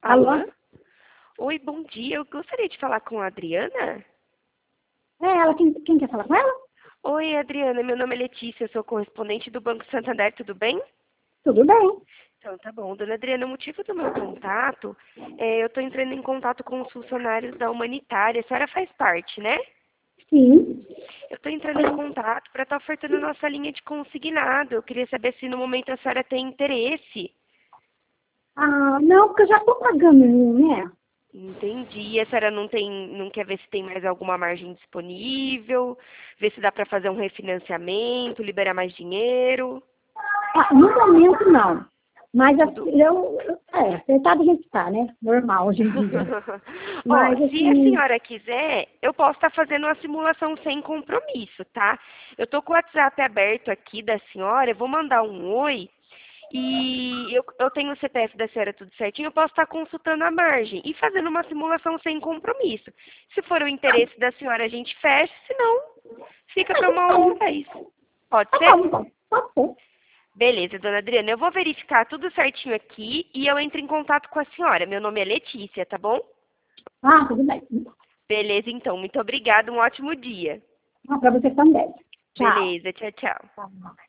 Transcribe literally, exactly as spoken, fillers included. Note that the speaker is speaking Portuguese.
Alô? Alô? Oi, bom dia. Eu gostaria de falar com a Adriana. É ela, quem, quem quer falar com ela? Oi, Adriana. Meu nome é Letícia, eu sou correspondente do Banco Santander, tudo bem? Tudo bem. Então, tá bom. Dona Adriana, o motivo do meu contato é eu estou entrando em contato com os funcionários da Humanitária. A senhora faz parte, né? Sim. Eu estou entrando em contato para estar ofertando nossa linha de consignado. Eu queria saber se no momento a senhora tem interesse. Ah, não, porque eu já estou pagando, né? Entendi. E a senhora não tem, não quer ver se tem mais alguma margem disponível, ver se dá para fazer um refinanciamento, liberar mais dinheiro? Ah, no momento, não. Mas Tudo. assim, eu, eu- é, apertado a gente está, né? Normal hoje em dia. Ó, Mas se a assim, senhora quiser, eu posso estar fazendo uma simulação sem compromisso, tá? Eu tô com o WhatsApp aberto aqui da senhora, eu vou mandar um oi e eu, eu tenho o C P F da senhora tudo certinho, eu posso estar consultando a margem e fazendo uma simulação sem compromisso. Se for o interesse da senhora, a gente fecha, se não, fica a para gente uma tá, outra vez. Pode tá ser? bom, então. Pode ser. Beleza, dona Adriana, eu vou verificar tudo certinho aqui e eu entro em contato com a senhora. Meu nome é Letícia, tá bom? Ah, tudo bem. Beleza, então. Muito obrigada. Um ótimo dia. Ah, para você também. Tchau. Beleza, tchau, tchau. Tá bom.